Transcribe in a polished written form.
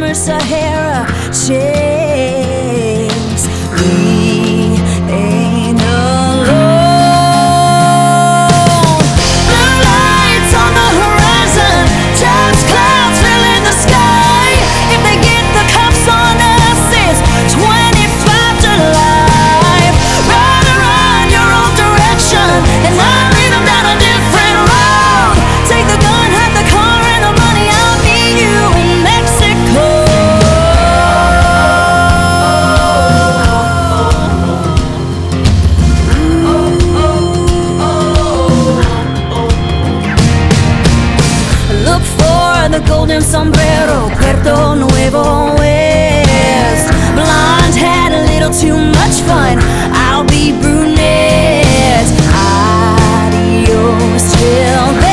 desert Sahara shakes. We ain't alone. Blue lights on the horizon, just clouds filling the sky. If they get the cops on us, it's 25 to life. Run your own direction, and I'll lead them down a different road. Take the gun, hide the car, and the money. I'll meet you in Mexico. Look for the golden sombrero, Puerto Nuevo West. Blonde had a little too much fun. I'll be brunette. Adios till then.